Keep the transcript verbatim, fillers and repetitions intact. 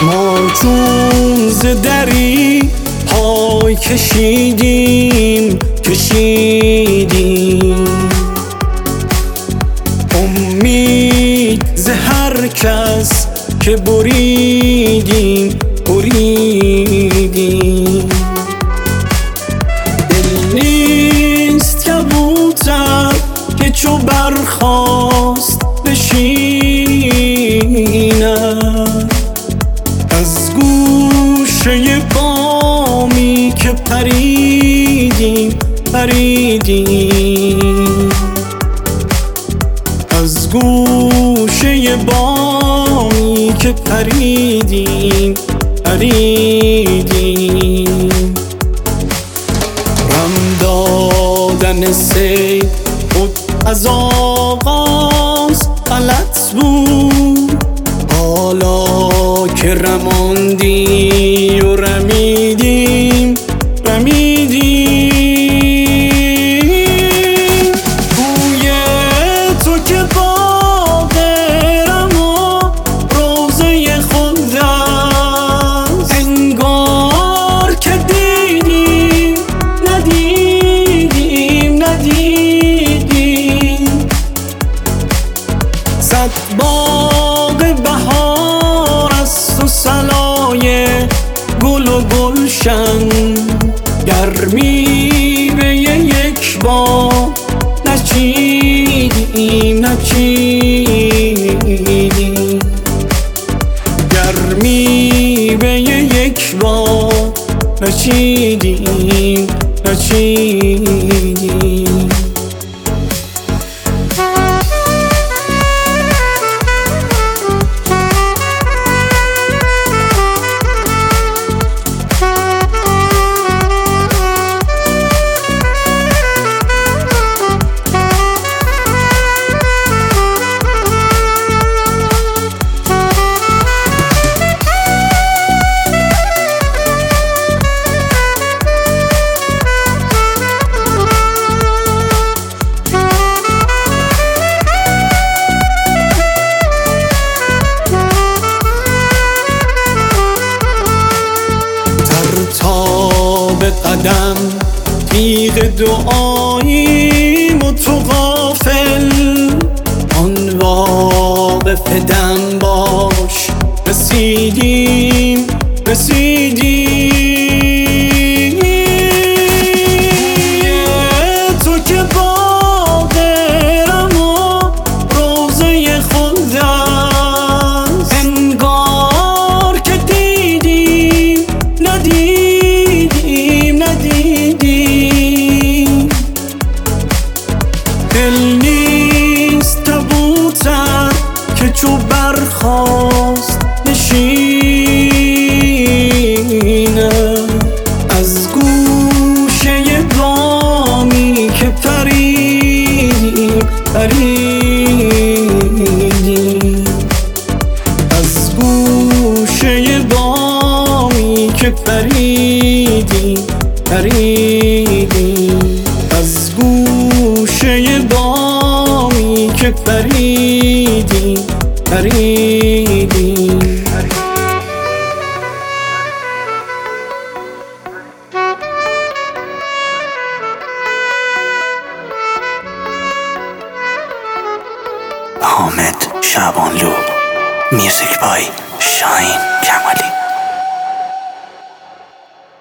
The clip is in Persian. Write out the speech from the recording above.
ما چون ز دری پای کشیدیم کشیدیم، امید ز هر کس که بریدیم بریدیم. دل نیست کبوتر که چو برخاست بشیند، از گوشه بامی که پریدیم پریدیم، از گوشه بامی که پریدیم پریدیم. رم دادن سیل خود از آغاز غلط بود، حالا که رماندی و رمیدیم رمیدیم. بوی تو که باغ رم و روضه خود است، انگار که دیدیم ندیدیم ندیدیم. صد باغ بهار است و صلای گل و گلشن، گرمی به یک بار نچیدیم نچیدیم، گرمی به یک بار نچیدیم نچیدیم. به قدم تیغ دعاییم و تو غافل، آن واقف دم باش رسیدیم رسیدیم. تو که باغ رم و روضه خود است، انگار که دیدیم ندیدیم ندیدیم. دل نیست کبوتر که چو برخاست نشیند، از گوشه بامی که پریدیم پریدیم، از گوشه بامی که پریدیم پریدیم، از گوشه بامی که پریدیم پریدیم. حامد شعبانلو، میوزیک بای شاهین کمالی.